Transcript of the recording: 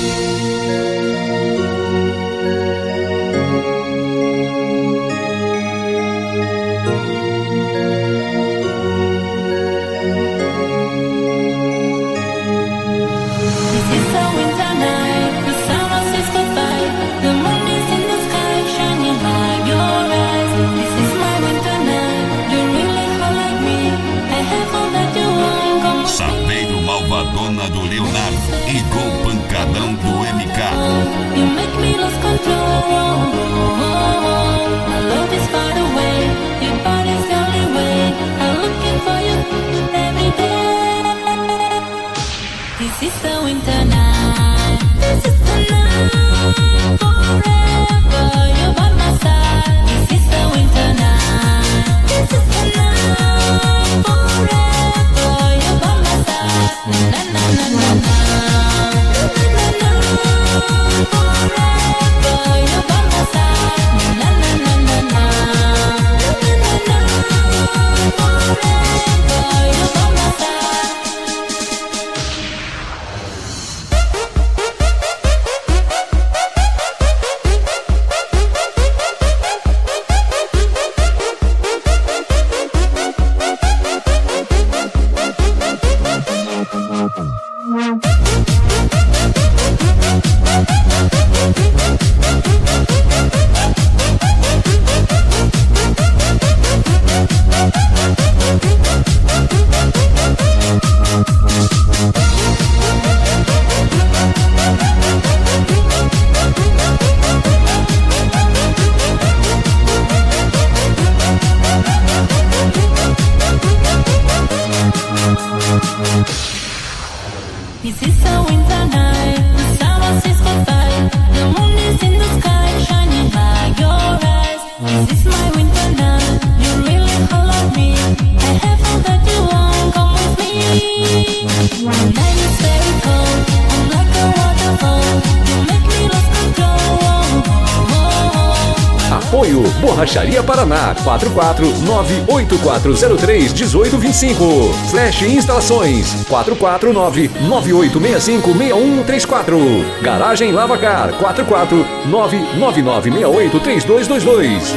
Dona do Leonardo, igual pancadão do MK. You make me lose control. My love is far away. Your body's the only way. I'm looking for you every day. This is the winter night. This is the night forever. You're by my side. This is the winter night. This is the night forever. You're by my side. Na na na na na. Na na na. Forever. You're by my side. Na na na na na. Na na na. Forever. You're by my side. This is a winter night, the summer seas go by. The moon is in the sky, shining like your eyes. This is my winter night, you really hold on me. I have all that you want, come with me. The night is very cold, I'm like a waterfall. You make me lose control. Apoio Borracharia Paraná 449-8403-1825. Flash Instalações 449-9865-6134. Garagem Lavacar 449-9968-3222.